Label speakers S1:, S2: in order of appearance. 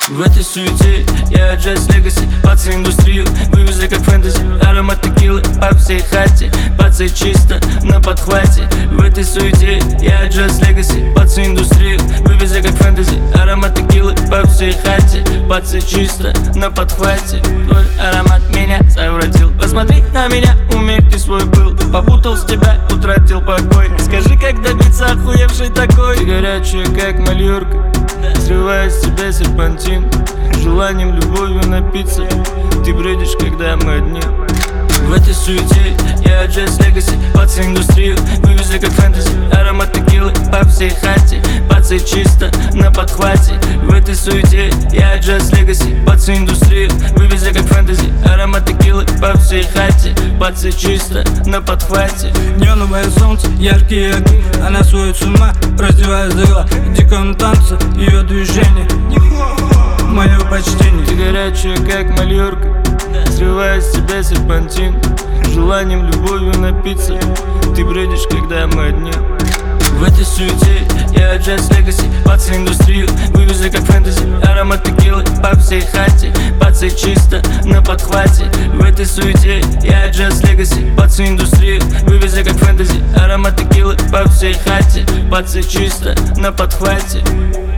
S1: В этой суете я джаз легаси, пацы индустрию вывезли как фэнтези. Аромат текилы по всей хате, пацы чисто на подхвате. В этой суете я джаз легаси, пацы индустрию вывезли как фэнтези. Аромат текилы по всей хате, пацы чисто на подхвате. Твой аромат меня совратил. Посмотри на меня, умерьте свой пыл. Попутал с тебя, утратил покой. Скажи, как добиться охуевший такой? Ты горячая, как мальорка, срывая с тебя серпантин, желанием, любовью напиться. Ты бредишь, когда мы одни. В этой суете я джаз легаси, пацы индустрию вывезли как фэнтези. Аромат текилы по всей хате, пацы чисто на подхвате. В этой суете я джаз легаси, пацы индустрию вывезли как фэнтези. Аромат текилы по всей хате, пацы чисто на подхвате.
S2: Неоновое солнце, яркие огни, она сводит с ума, раздевая зыла. В диком танце ее движение, мое почтение.
S1: Ты горячая, как мальорка, срывая с тебя серпантин, желанием, любовью напиться. Ты бредишь, когда мы одни. В этой суете я джаз легаси, пацы индустрию вывезли как фэнтези. Аромат текилы по всей хате, пацы чисто на подхвате. В этой суете я джаз легаси, пацы индустрию вывезли как фэнтези. Аромат текилы по всей хате, пацы чисто на подхвате.